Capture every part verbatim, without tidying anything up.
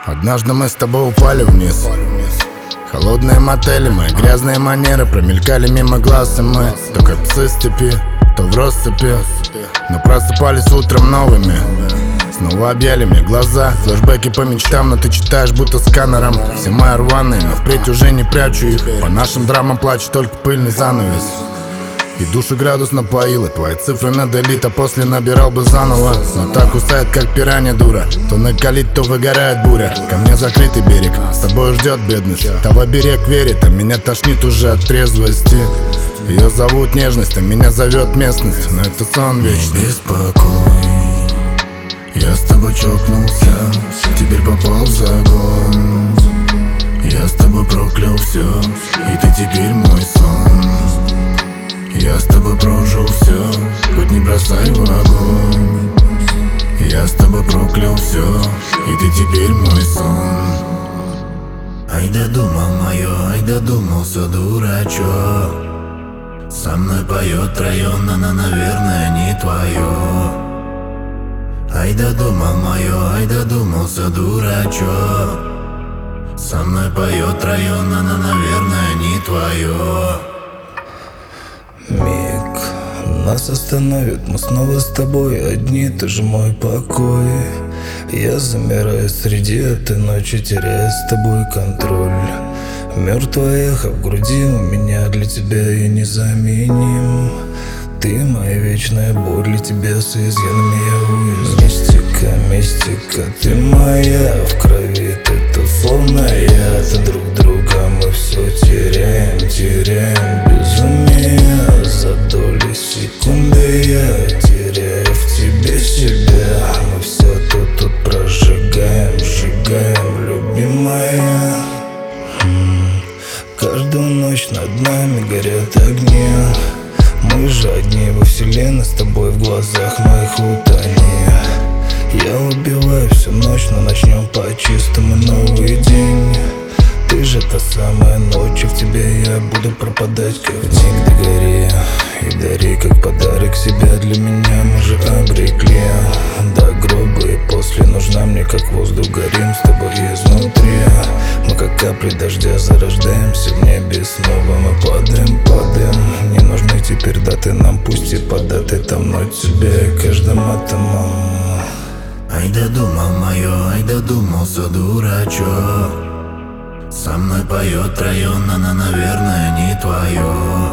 Однажды мы с тобой упали вниз. Холодные мотели, мои грязные манеры промелькали мимо глаз, и мы то как псы с цепи, то в россыпи. Но просыпались утром новыми. Снова объяли мне глаза, флешбеки по мечтам, но ты читаешь будто сканером. Все мои рваные, но впредь уже не прячу их. По нашим драмам плачет только пыльный занавес. И душу градус напоила, твои цифры на делит, а после набирал бы заново. Но так кусает, как пиранья дура. То накалит, то выгорает буря. Ко мне закрытый берег, с тобой ждет бедность. Того берег верит, а меня тошнит уже от трезвости. Ее зовут нежность, а меня зовет местность. Но это сон вечный. Не беспокой, я с тобой чокнулся, теперь попал в загон. Я с тобой проклял все, и ты теперь мой сон. Я с тобой прожил все, хоть не бросай в огонь. Я с тобой проклял все, и ты теперь мой сон. Ай да думал мое, ай да думался дурачок. Со мной поет район, она, наверное, не твое. Ай да думал мое, ай да думался дурачок. Со мной поет район, она, наверное, не твое. Миг нас остановит, мы снова с тобой одни, ты же мой покой. Я замираю среди этой ночи, теряя с тобой контроль. Мертвое эхо в груди, у меня для тебя я незаменим. Ты моя вечная боль, для тебя с изъянами я уязвим. Мистика, мистика, ты моя в крови, ты тут словно яд. Друг друга мы все теряем, теряем безумие. За доли секунды я теряю в тебе себя. Мы все тут, тут прожигаем, сжигаем, любимая. Каждую ночь над нами горят огни. Мы же одни во вселенной, с тобой в глазах моих утони. Я убиваю всю ночь, но начнем по-чистому новый день. Ты же та самая ночь, и в тебе я буду пропадать как в день. Догори и дари как подарок себя для меня, мы же обрекли. До гроба и после нужна мне как воздух, горим с тобой изнутри. Мы как капли дождя зарождаемся в небе снова. Мы падаем, падаем, не нужны теперь даты нам, пусть и податы там мной тебя и каждым атомом. Ай да думал мое, ай да думался дурачок. Со мной поет район, она, наверное, не твое.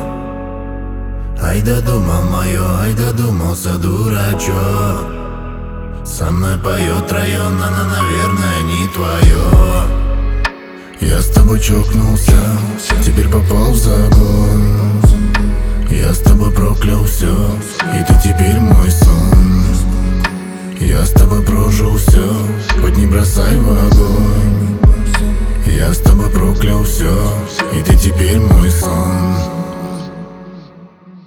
Ай да думал мое, ай да думался дурачок. Со мной поет район, она, наверное, не твое. Я с тобой чокнулся, теперь попал в загон. Я с тобой проклял все, и ты теперь мой сон. Я с тобой прожил все, хоть не бросай в огонь. Я с тобой проклял все, и ты теперь мой сон.